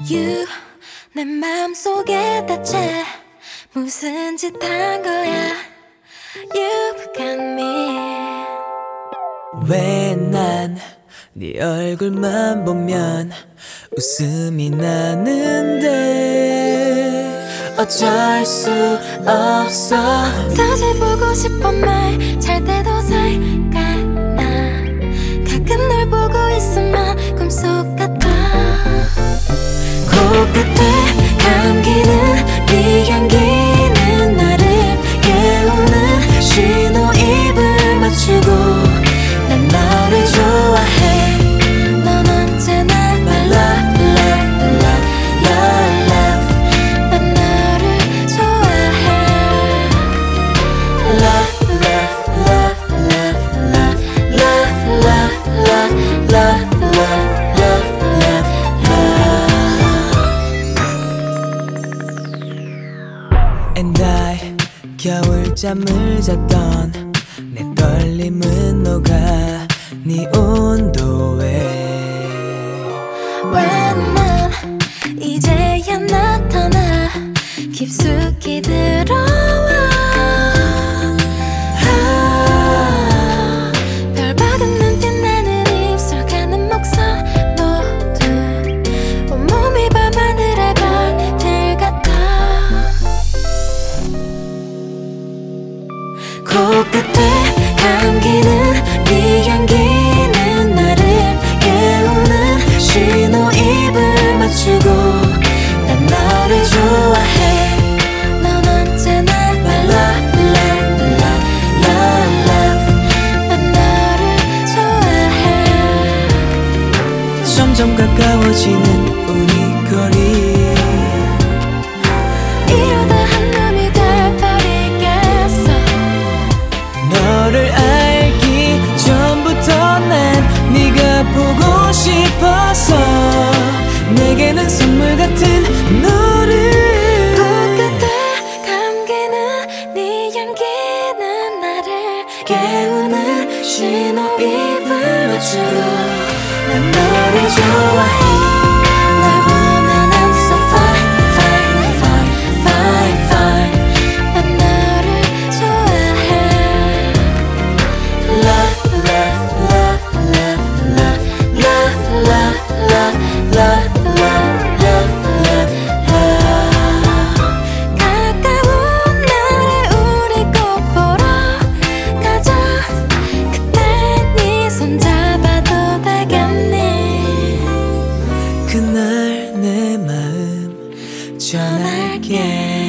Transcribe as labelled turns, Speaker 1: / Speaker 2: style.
Speaker 1: You 내 맘속에 대체 무슨 짓 한 거야. You've got me.
Speaker 2: 왜 난 네 얼굴만 보면 웃음이 나는데 어쩔 수 없어.
Speaker 1: 사실 보고 싶은 말 잘 때도 생각나. 가끔 널 보고 있으면 꿈속 같아. 코끝에 감기는 네 향기는 나를 깨우는 신호입을 맞추고 난 너를 좋아해. 넌 언제나 my love, love, love, love, love. 난 너를 좋아해. Love, love, love, love, love, love, love, love, love, love, love, love, love.
Speaker 2: And I 겨울잠을 잤던 내 떨림은 녹아 네 온도에.
Speaker 1: 왜 난 이제야 나타나 깊숙이 들어와. 별 박은 눈빛 나는 입술 가는 목선 모두 온몸이 밤하늘의 별들 같아. 코끝에 감기는 네 향기는 나를 깨우는 신호입을 맞추고 난 너를 좋아해. 넌 언제나 my love, love, love, love, love. 난 너를 좋아해.
Speaker 2: 점점 가까워지는 우리 거리.
Speaker 1: 이러다 한눈이 돼버리겠어.
Speaker 2: 너를 알기 전부터 난 네가 보고 싶어서 내게는 선물 같은 너를.
Speaker 1: 코끝에 감기는 네 향기는 나를 깨우는 신호입을 맞추고 난 너를 좋아해. 널 보면 I'm so fine, fine, fine, fine, fine. 난 너를 좋아해. Love, love, love, love, love, love, love, love, love, love, love, love, love. 가까운 날에 우리 꼭 보러 가자. 그때 네 손 잡아도 되겠니.
Speaker 2: 그날 내 마음 전할게.